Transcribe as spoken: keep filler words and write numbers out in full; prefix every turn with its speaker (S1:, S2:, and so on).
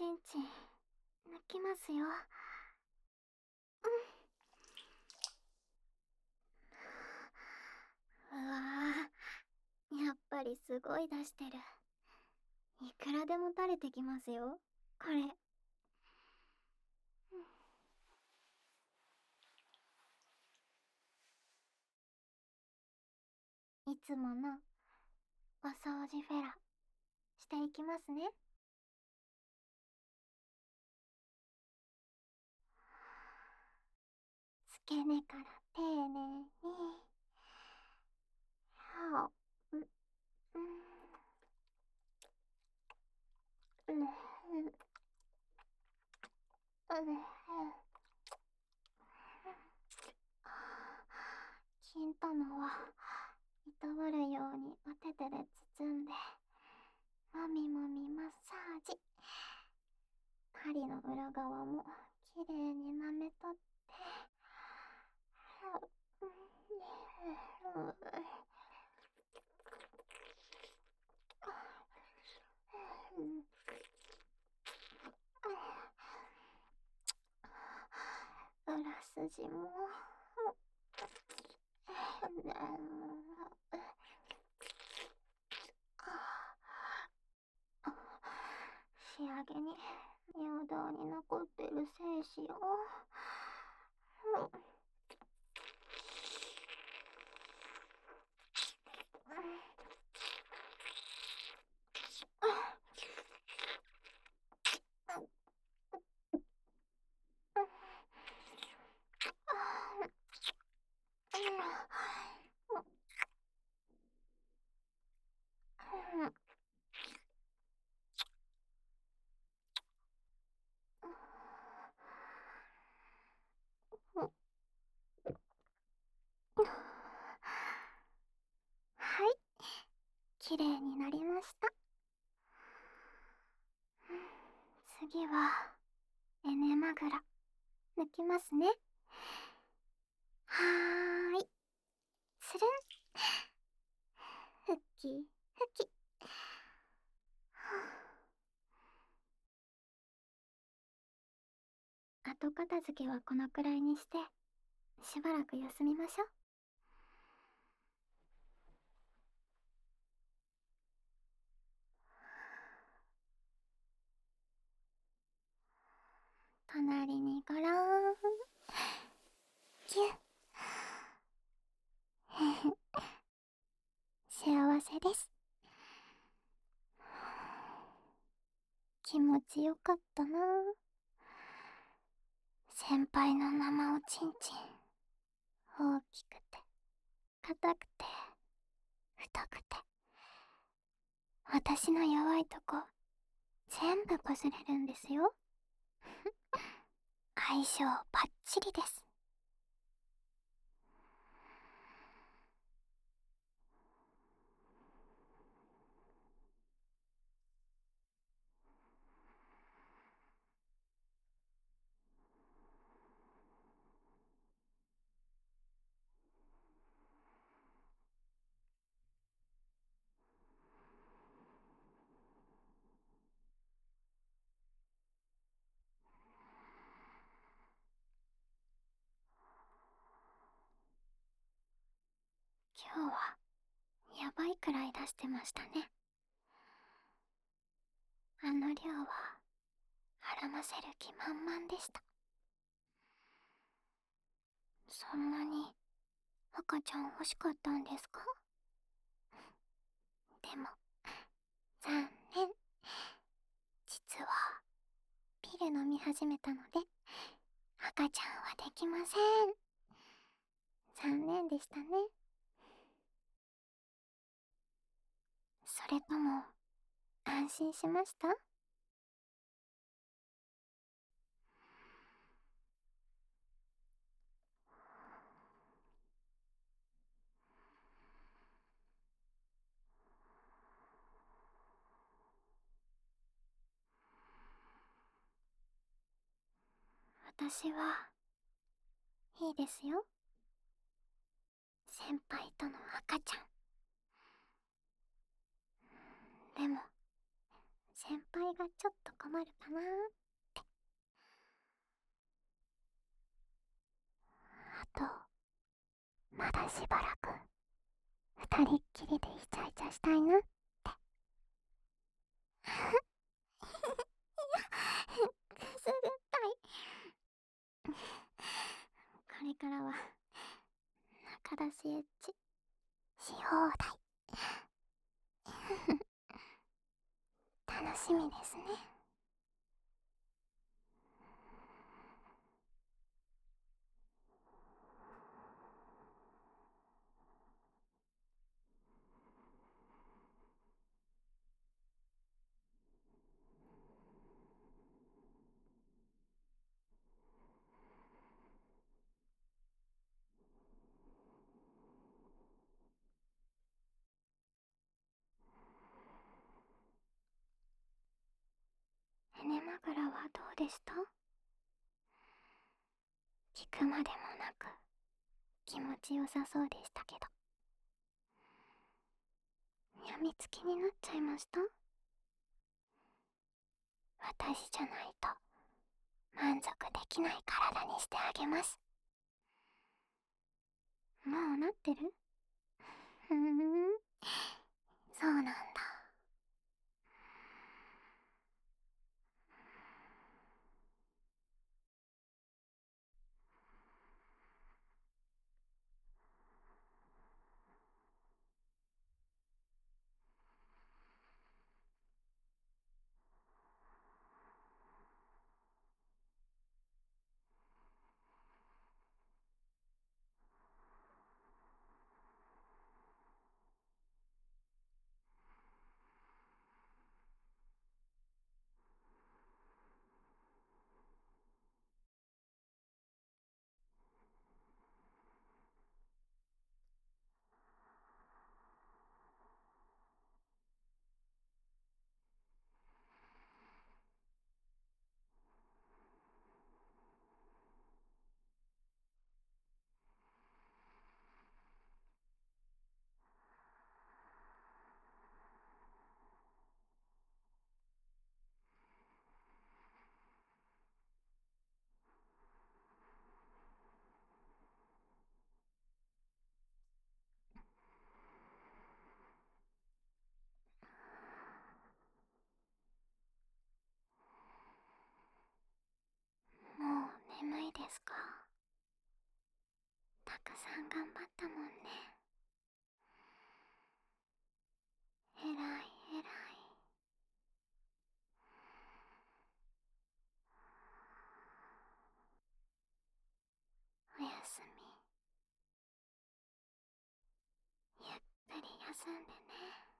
S1: ちんちん抜きますよ。うわぁ、やっぱりすごい出してる。いくらでも垂れてきますよ、これ。いつものお掃除フェラしていきますね。付け根から丁寧に。はう、うん、うん、うん、うん、金玉はいたわるようにお手手で包んで、もみもみマッサージ。針の裏側もきれいに舐めとって。裏筋も仕上げに尿道に残ってる精子をはい、きれいになりました。次はエネマグラ抜きますね。はーい、つるん。ふきふき。後片付けはこのくらいにしてしばらく休みましょう。隣にごろーん。キュッ。幸せです。気持ちよかったな。先輩の生おちんちん、大きくて硬くて太くて、私の弱いとこ全部こすれるんですよ。相性バッチリです。今日はやばいくらい出してましたね。あの量ははらませる気満々でした。そんなに赤ちゃん欲しかったんですか？でも残念、実はピル飲み始めたので赤ちゃんはできません。残念でしたね。それとも安心しました？私はいいですよ。先輩との赤ちゃん。でも先輩がちょっと困るかなーって。あとまだしばらく二人っきりでイチャイチャしたいなって。くすぐったい。これからは仲出しエッチし放題。楽しみですね。寝枕はどうでした？聞くまでもなく気持ちよさそうでしたけど。やみつきになっちゃいました？私じゃないと満足できない体にしてあげます。もうなってる？ふーん、そうなんだ。もう眠いですか？たくさん頑張ったもんね。えらいえらい。おやすみ。ゆっくり休んでね。